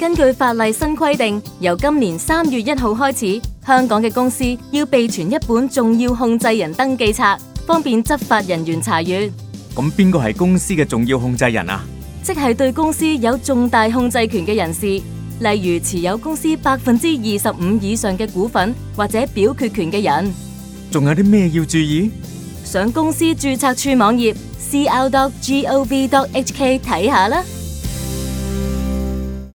根據法例新規定，由今年3月1號開始，香港嘅公司要備存一本重要控制人登記冊，方便執法人員查閱。 咁邊個係公司嘅重要控制人啊？ 即係對公司有重大控制權嘅人士，例如持有公司25%以上嘅股份或者表決權嘅人。 仲有啲咩要注意？ 上公司註冊處網頁 cr.gov.hk 睇下啦。